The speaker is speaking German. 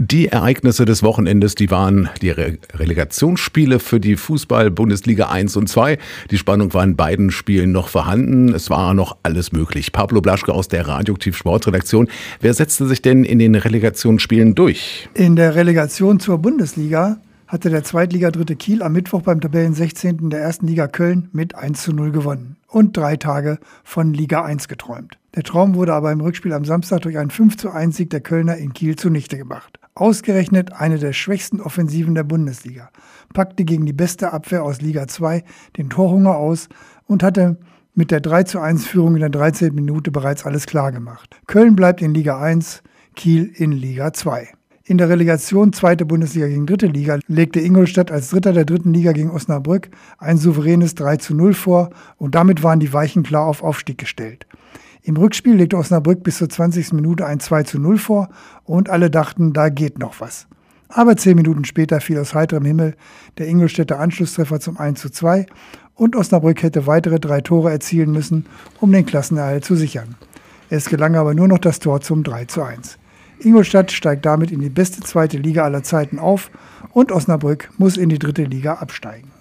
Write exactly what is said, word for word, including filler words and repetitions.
Die Ereignisse des Wochenendes, die waren die Re Relegationsspiele für die Fußball-Bundesliga eins und zwei. Die Spannung war in beiden Spielen noch vorhanden. Es war noch alles möglich. Pablo Blaschke aus der Radioaktiv Sportredaktion. Wer setzte sich denn in den Relegationsspielen durch? In der Relegation zur Bundesliga hatte der Zweitliga-Dritte Kiel am Mittwoch beim Tabellensechzehnten der ersten Liga Köln mit eins zu null gewonnen und drei Tage von Liga eins geträumt. Der Traum wurde aber im Rückspiel am Samstag durch einen fünf zu eins Sieg der Kölner in Kiel zunichte gemacht. Ausgerechnet eine der schwächsten Offensiven der Bundesliga packte gegen die beste Abwehr aus Liga zwei den Torhunger aus und hatte mit der drei zu eins Führung in der dreizehnten Minute bereits alles klar gemacht. Köln bleibt in Liga eins, Kiel in Liga zwei. In der Relegation zweite Bundesliga gegen dritte Liga legte Ingolstadt als Dritter der dritten Liga gegen Osnabrück ein souveränes drei zu null vor und damit waren die Weichen klar auf Aufstieg gestellt. Im Rückspiel legte Osnabrück bis zur zwanzigsten Minute ein zwei zu null vor und alle dachten, da geht noch was. Aber zehn Minuten später fiel aus heiterem Himmel der Ingolstädter Anschlusstreffer zum eins zu zwei und Osnabrück hätte weitere drei Tore erzielen müssen, um den Klassenerhalt zu sichern. Es gelang aber nur noch das Tor zum drei zu eins. Ingolstadt steigt damit in die beste zweite Liga aller Zeiten auf und Osnabrück muss in die dritte Liga absteigen.